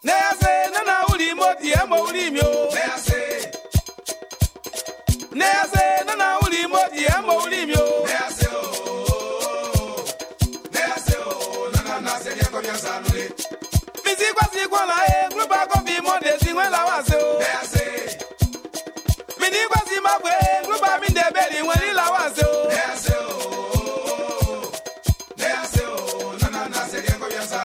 Nease nana uli moti emo uli mio. Nease nana uli moti emo uli mio. Nana nase ya komia sanule. Misi kwa la grupa kofi monde singwe la wase o. Mini kwa si mabwe